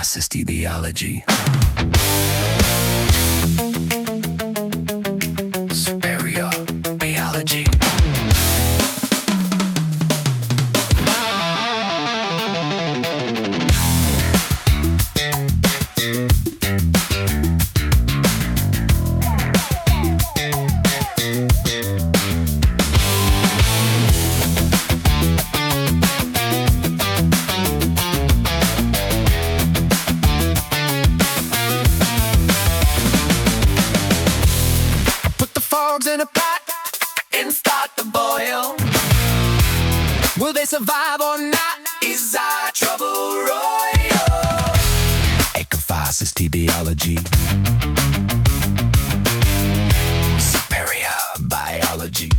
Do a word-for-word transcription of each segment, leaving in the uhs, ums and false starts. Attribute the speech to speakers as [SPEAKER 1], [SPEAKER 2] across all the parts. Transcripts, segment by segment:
[SPEAKER 1] Ecofascist ideology. Superior biology.
[SPEAKER 2] In a pot and start to boil. Will they survive or not? Is our trouble royal?
[SPEAKER 1] Ecofascist ideology. Superior biology.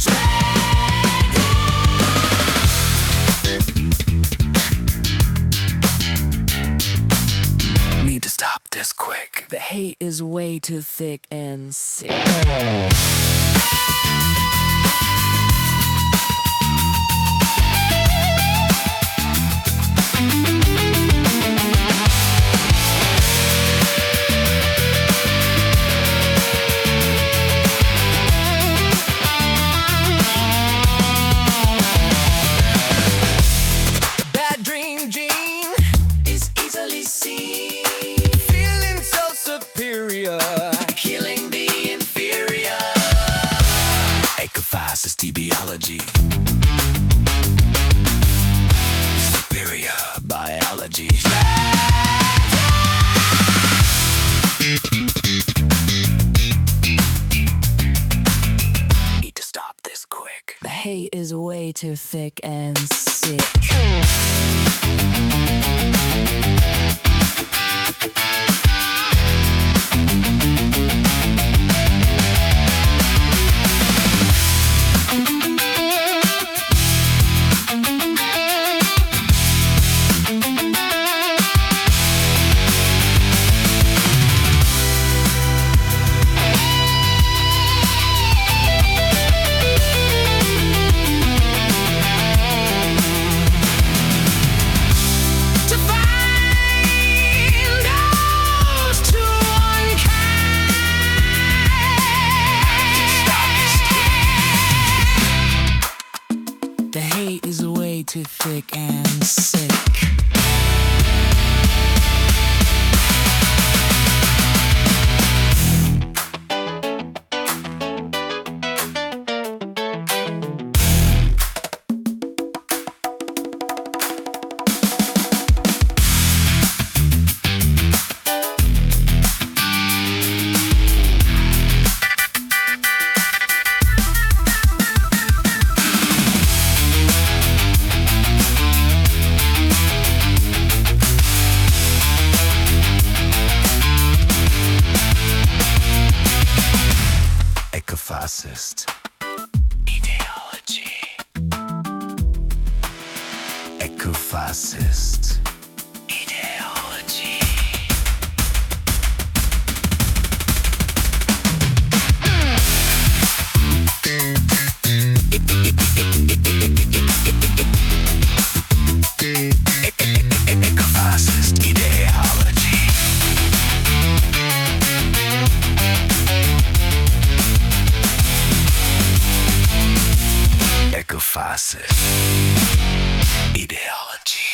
[SPEAKER 1] Need to stop this quick.
[SPEAKER 3] The hate is way too thick and sick.
[SPEAKER 2] Bad dream gene is easily seen. Feeling so superior, killing the inferior.
[SPEAKER 1] Ecofascist ideology. Superior biology. Need to stop this quick.
[SPEAKER 3] The hate is way too thick and sick. The hate is way too thick and sick.
[SPEAKER 1] Ecofascist ideology. Ecofascist ideology. Ecofascist ideology. Ecofascist ideology.